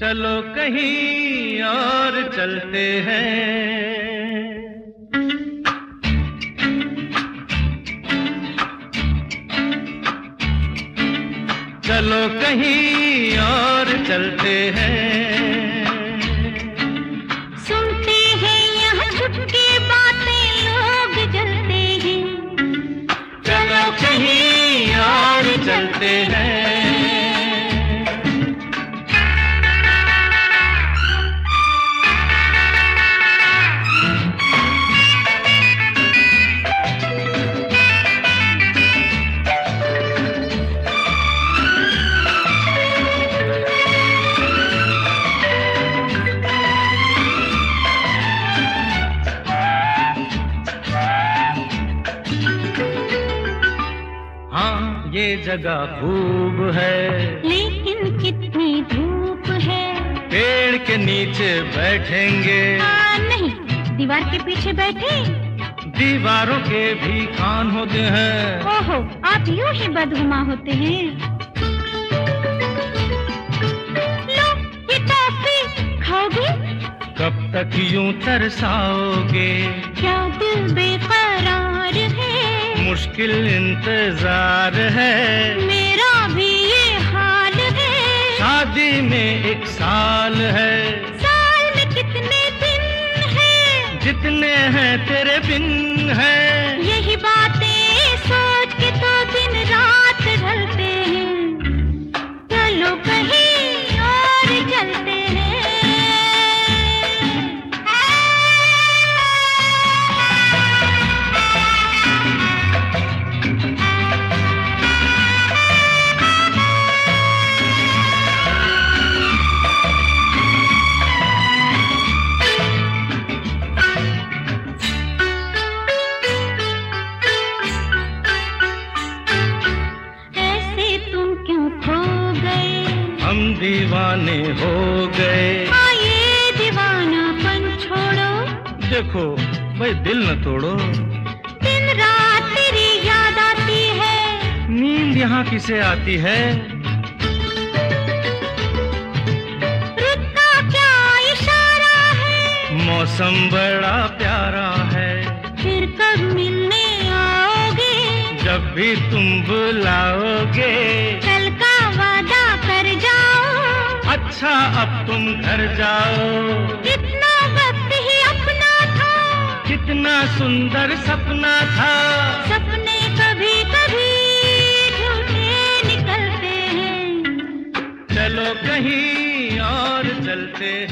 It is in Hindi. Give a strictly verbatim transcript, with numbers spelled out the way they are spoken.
चलो कहीं और चलते हैं। चलो कहीं और चलते हैं। सुनते हैं यहाँ छुपके बातें लोग जलते हैं। चलो कहीं और चलते हैं। हाँ ये जगह खूब है, लेकिन कितनी धूप है। पेड़ के नीचे बैठेंगे। आ, नहीं, दीवार के पीछे बैठे। दीवारों के भी कान होते हैं। ओहो, आप यूं ही बदहुमा होते हैं। लो ये टॉफी खाओगे? कब तक यूं तरसाओगे? क्या दिल बेकरार है? मुश्किल इंतजार है। मेरा भी ये हाल है। शादी में एक साल है। साल में कितने दिन हैं? जितने हैं तेरे बिन है। यही बातें सोच के तो दिन रात ढलते हैं। चलो कहीं और चलते हैं। हम दीवाने हो गए। हाँ ये दीवानापन छोड़ो। देखो भाई दिल न तोड़ो। दिन रात तेरी याद आती है। नींद यहाँ किसे आती है? रुत का क्या इशारा है? मौसम बड़ा प्यारा है। फिर कब मिलने आओगे? जब भी तुम बुलाओगे। कल का वादा कर जाओ। अच्छा अब तुम घर जाओ। इतना वक्त ही अपना था। कितना सुंदर सपना था। सपने कभी कभी झूठे निकलते हैं। चलो कहीं और चलते हैं।